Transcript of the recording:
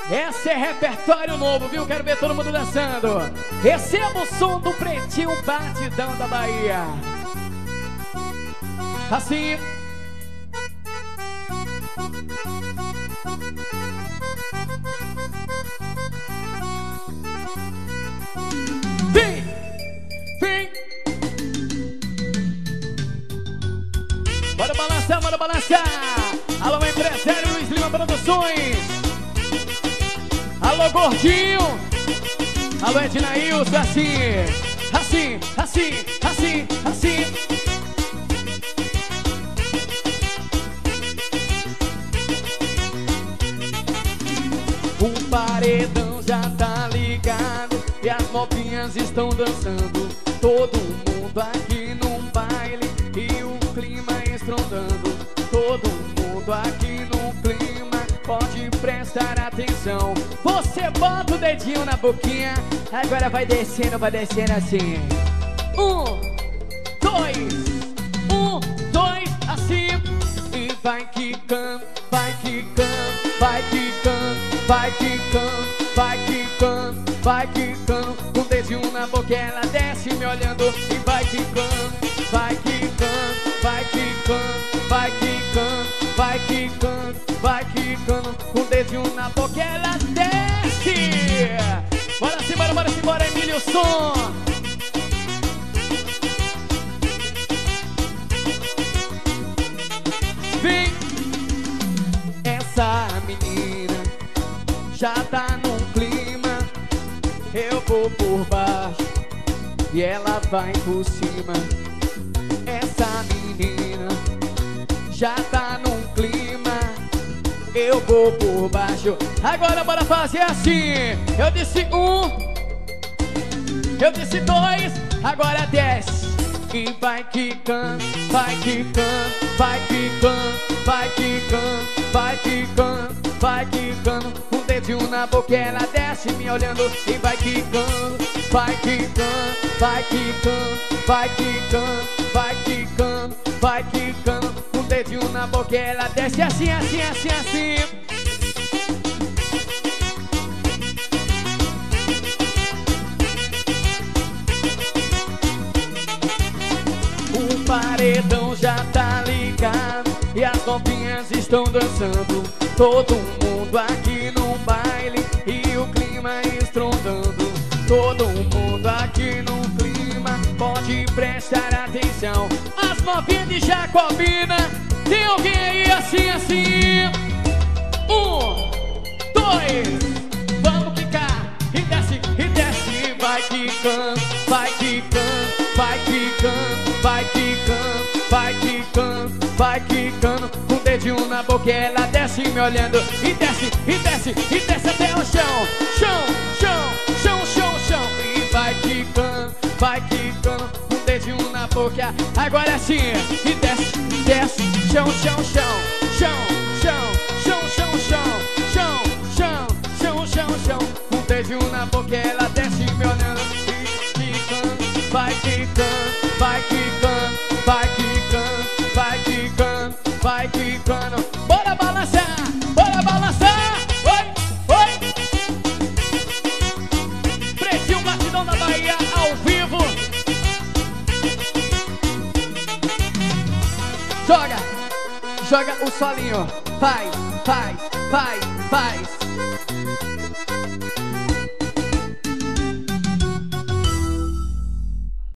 Esse é repertório novo, viu? Quero ver todo mundo dançando. Receba o som do Pretinho Batidão da Bahia. Assim. Vem! Vem! Bora balançar, bora balançar! Alô, empresário Luiz Lima Produções! Alô, gordinho! Alô, Ednailson, assim! Assim, assim, assim, assim! O paredão já tá ligado e as novinhas estão dançando. Todo mundo aqui num baile e o clima estrondando. Todo mundo aqui num clima, pode prestar atenção. Você bota o dedinho na boquinha, agora vai descendo assim. 1, 2, 1, 2, assim. E vai quicando, vai quicando, vai quicando, vai quicando, vai quicando, vai quicando. Com o dedinho na boca ela desce me olhando. E vai quicando, vai quicando, vai quicando, vai quicando, vai quicando, vai quicando. Com o dedinho na boca ela desce. Bora simbora, bora simbora, Emílio Som. Vem. Essa menina já tá num clima. Eu vou por baixo e ela vai por cima. Essa menina já tá num clima. Eu vou por baixo. Agora bora fazer assim. Eu disse 1, eu disse 2, agora desce. E vai quicando, vai quicando, vai quicando, vai quicando, vai quicando, vai quicando. Com o dedinho na boca ela desce me olhando. E vai quicando, vai quicando, vai quicando, vai quicando, vai quicando, vai quicando. Com o dedinho na boca ela desce assim, assim, assim, assim. O paredão já tá ligado e as novinhas estão dançando. Todo mundo aqui no baile e o clima estrondando. Todo mundo aqui no clima, pode prestar atenção. As novinhas de Jacobina, tem alguém aí assim, assim? 1, 2, vamos ficar. E desce, vai quicando, vai quicando, vai quicando, vai quicando, vai quicando, vai quicando. Com o dedinho na boca ela desce me olhando. E desce, e desce, e desce até o chão. Chão, chão, chão, chão, chão. E vai quicando, vai quicando. Com o dedinho na boca, agora sim. E desce, desce, chão, chão, chão. Chão, chão, chão, chão, chão. Chão, chão, chão, chão, chão. Com o dedinho na boca ela desce me olhando. Vai quicando, vai quicando, vai quicando, vai quicando, vai quicando. Bora balançar, bora balançar. Oi, oi. Pretinho Batidão da Bahia ao vivo. Joga, joga o solinho. Vai, vai, vai, vai.